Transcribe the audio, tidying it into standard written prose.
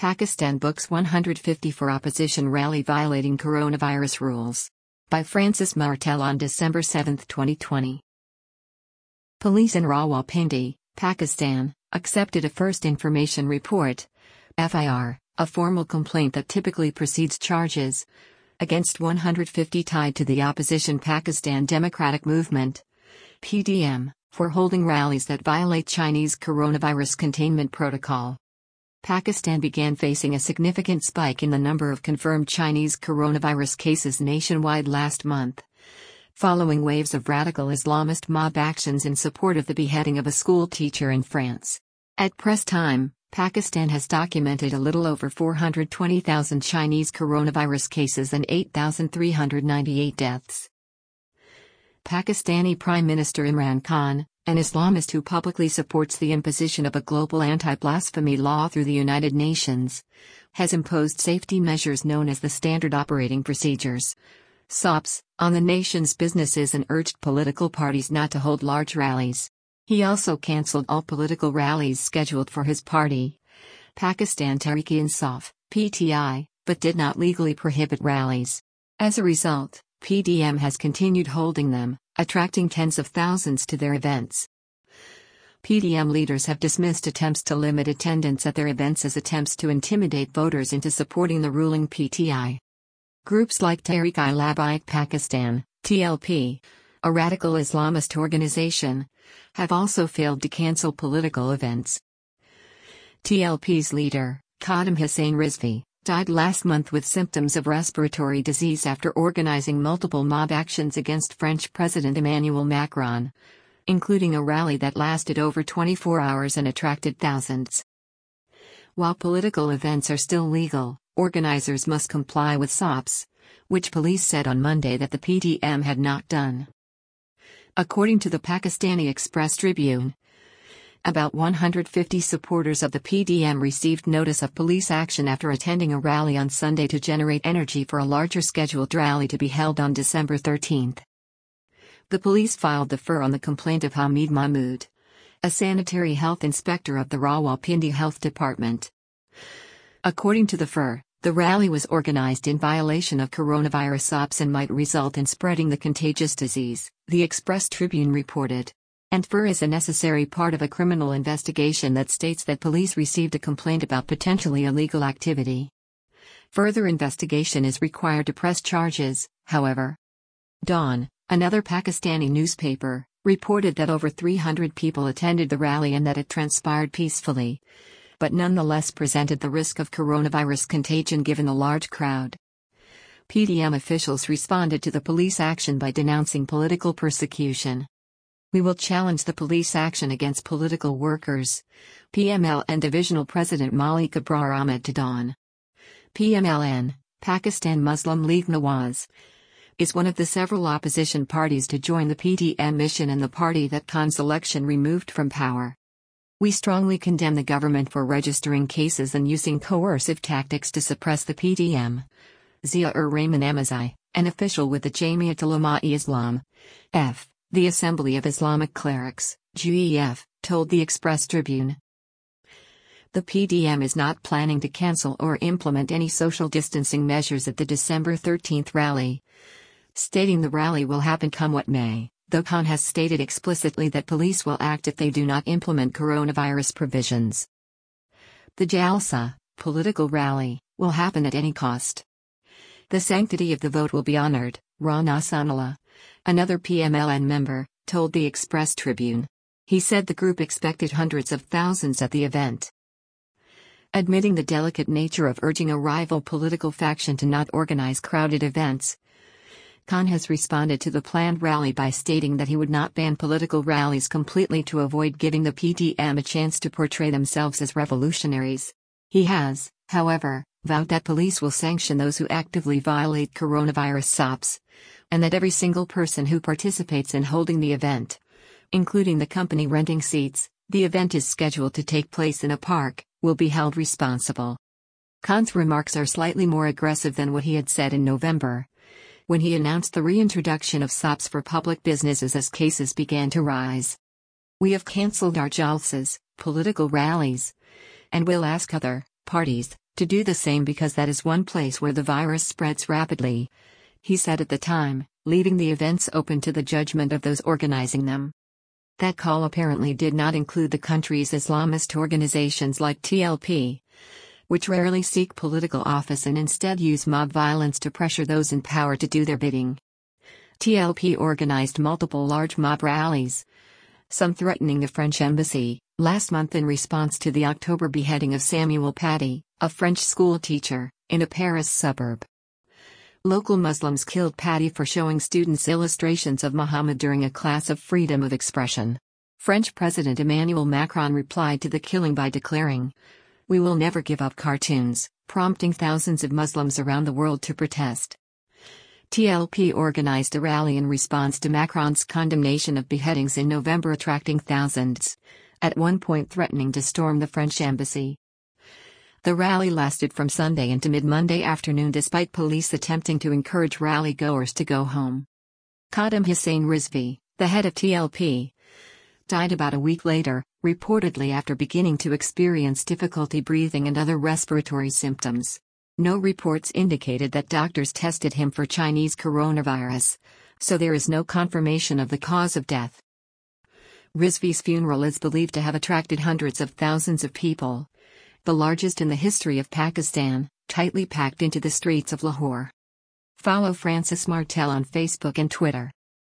Pakistan books 150 for opposition rally violating coronavirus rules. By Francis Martel on December 7, 2020. Police in Rawalpindi, Pakistan, accepted a first information report, FIR, a formal complaint that typically precedes charges, against 150 tied to the opposition Pakistan Democratic Movement, PDM, for holding rallies that violate Chinese coronavirus containment protocol. Pakistan began facing a significant spike in the number of confirmed Chinese coronavirus cases nationwide last month, following waves of radical Islamist mob actions in support of the beheading of a school teacher in France. At press time, Pakistan has documented a little over 420,000 Chinese coronavirus cases and 8,398 deaths. Pakistani Prime Minister Imran Khan, an Islamist who publicly supports the imposition of a global anti-blasphemy law through the United Nations, has imposed safety measures known as the Standard Operating Procedures, SOPs, on the nation's businesses and urged political parties not to hold large rallies. He also cancelled all political rallies scheduled for his party, Pakistan Tehreek-e-Insaf, PTI, but did not legally prohibit rallies. As a result, PDM has continued holding them, attracting tens of thousands to their events. PDM leaders have dismissed attempts to limit attendance at their events as attempts to intimidate voters into supporting the ruling PTI. Groups like Tehreek-i-Labbaik Pakistan, TLP, a radical Islamist organization, have also failed to cancel political events. TLP's leader, Khadim Hussain Rizvi, died last month with symptoms of respiratory disease after organizing multiple mob actions against French President Emmanuel Macron, including a rally that lasted over 24 hours and attracted thousands. While political events are still legal, organizers must comply with SOPs, which police said on Monday that the PDM had not done. According to the Pakistani Express Tribune, about 150 supporters of the PDM received notice of police action after attending a rally on Sunday to generate energy for a larger scheduled rally to be held on December 13. The police filed the FIR on the complaint of Hamid Mahmood, a sanitary health inspector of the Rawalpindi Health Department. According to the FIR, the rally was organized in violation of coronavirus SOPs and might result in spreading the contagious disease, the Express Tribune reported. And FIR is a necessary part of a criminal investigation that states that police received a complaint about potentially illegal activity. Further investigation is required to press charges, however. Dawn, another Pakistani newspaper, reported that over 300 people attended the rally and that it transpired peacefully, but nonetheless presented the risk of coronavirus contagion given the large crowd. PDM officials responded to the police action by denouncing political persecution. We will challenge the police action against political workers, PMLN Divisional President Malik Abrar Ahmed to Dawn. PMLN, Pakistan Muslim League Nawaz, is one of the several opposition parties to join the PDM mission and the party that Khan's election removed from power. We strongly condemn the government for registering cases and using coercive tactics to suppress the PDM. Zia-ur-Rahman Amazai, an official with the Jamiat Ulama-e-Islam, F. The Assembly of Islamic Clerics, GEF, told the Express Tribune. The PDM is not planning to cancel or implement any social distancing measures at the December 13 rally, stating the rally will happen come what may, though Khan has stated explicitly that police will act if they do not implement coronavirus provisions. The Jalsa, political rally, will happen at any cost. The sanctity of the vote will be honored, Rana Sanala, another PMLN member, told the Express Tribune. He said the group expected hundreds of thousands at the event. Admitting the delicate nature of urging a rival political faction to not organize crowded events, Khan has responded to the planned rally by stating that he would not ban political rallies completely to avoid giving the PDM a chance to portray themselves as revolutionaries. He has, however, vowed that police will sanction those who actively violate coronavirus SOPs, and that every single person who participates in holding the event, including the company renting seats, the event is scheduled to take place in a park, will be held responsible. Khan's remarks are slightly more aggressive than what he had said in November, when he announced the reintroduction of SOPs for public businesses as cases began to rise. We have cancelled our jalsas, political rallies, and will ask other parties to do the same because that is one place where the virus spreads rapidly, he said at the time, leaving the events open to the judgment of those organizing them. That call apparently did not include the country's Islamist organizations like TLP, which rarely seek political office and instead use mob violence to pressure those in power to do their bidding. TLP organized multiple large mob rallies, some threatening the French embassy, last month in response to the October beheading of Samuel Paty, a French school teacher, in a Paris suburb. Local Muslims killed Paty for showing students illustrations of Muhammad during a class of freedom of expression. French President Emmanuel Macron replied to the killing by declaring, "We will never give up cartoons," prompting thousands of Muslims around the world to protest. TLP organized a rally in response to Macron's condemnation of beheadings in November, attracting thousands, at one point threatening to storm the French embassy. The rally lasted from Sunday into mid-Monday afternoon despite police attempting to encourage rally-goers to go home. Khadim Hussein Rizvi, the head of TLP, died about a week later, reportedly after beginning to experience difficulty breathing and other respiratory symptoms. No reports indicated that doctors tested him for Chinese coronavirus, so there is no confirmation of the cause of death. Rizvi's funeral is believed to have attracted hundreds of thousands of people, the largest in the history of Pakistan, tightly packed into the streets of Lahore. Follow Francis Martel on Facebook and Twitter.